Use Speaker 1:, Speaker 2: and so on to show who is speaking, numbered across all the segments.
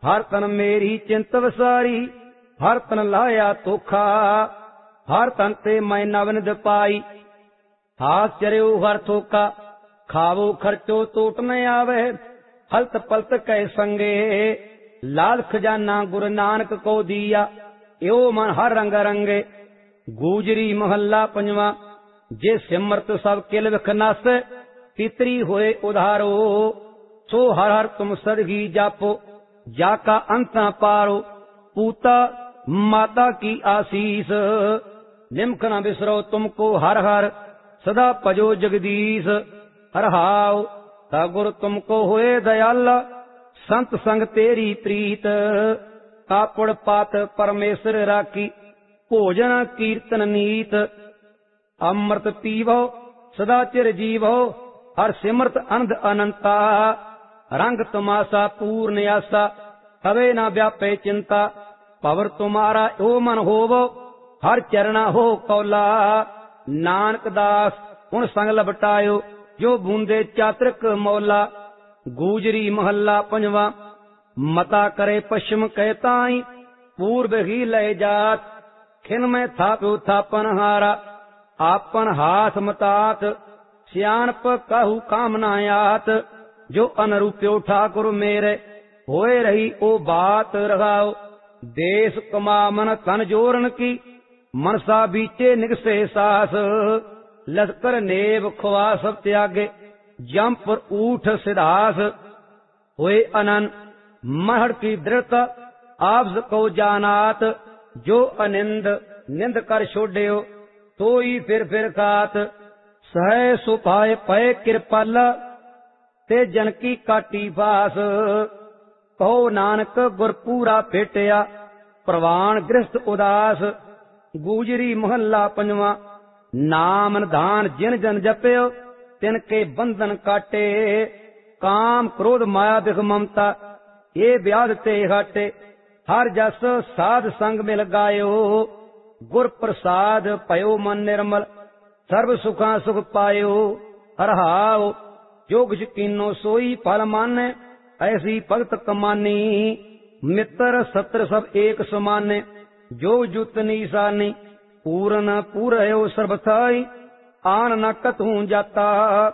Speaker 1: हर तन मेरी चिंत विसारी, हर तन लाया तोखा, हर तन ते मैं नवनिध पाई। हाथ चरियो हर थोका, खावो खर्चो टोट न आवे, हलत पलत कै संगे। लाल खजाना गुरु नानक को दिया, यो मन हर रंग रंगे। गूजरी महला पंजवा, जे सिमरत सब किल विख नस, तीतरी होए उधारो। सो हर हर तुम सदगी जापो, जाका अंत न पारो। पूता माता की आशीष, निमख न बिसरो तुमको हर हर, सदा भजो जगदीश। हर हाव ता गुर तुमको होए दयाला, संत संग तेरी प्रीत। कापड़ पात परमेश्वर राखी, भोजन कीर्तन नीत। अमृत पीवो सदा चिर जीवो, हर सिमरत अनंद अनंता। रंग तमाशा पूर्ण आसा, हवे न व्यापे चिंता। पवर तुम्हारा ओ मन होवो, हर चरणा हो कौला। नानक दास हुण संग लपटायो, जो बूंदे चातृक मौला। गूजरी महला पंजवा, मता करे पश्चिम कहताई, पूर्व ही लय जात। खिन में थाप्यो थापन हारा, आपन हाथ मतात। सियाणप कहू कामनायात, जो अनरूप्यो ठाकुर मेरे। होए रही ओ बात रहाओ, देश कमामन तन जोरन की। मनसा बीचे निगसे सास, लश्कर नेब खुआ सब त्यागे। जम पर ऊठ सिधास, होए अनन महड़ की दृढ़ता। आप को जानात, जो अनिंद निंद कर छोड़ो, तो ही फिर खात। सह सुपाय पय कृपाला, ते जन की काटी फास। कहो नानक गुरपूरा भेटिया, प्रवान गृहस्थ उदास। गूजरी महला पंजवा, नाम निधान जिन जन जप्यो, तिनके बंधन काटे। काम क्रोध माया बिख ममता, ये व्याध ते घाटे। हर जस साध संग मिल गायो, गुर प्रसाद पयो मन निर्मल। सर्व सुखा सुख पायो, हर हाव जो कुछ कीनो सोई फल माने। ऐसी भगत कमानी, मित्र सत्र सब एक समाने। जो जुत निशानी, पूरन पूरयो सर्वथाई। आन न कतहूं जाता,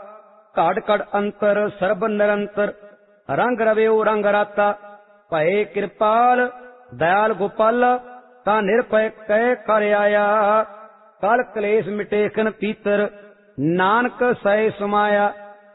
Speaker 1: काट काट अंतर सर्ब निरंतर। रंग रव्यो रंग राता, भय कृपाल दयाल गोपाला। ता निरपय कह कर आया, काल कलेश मिटे खन पीतर। नानक सह समाया,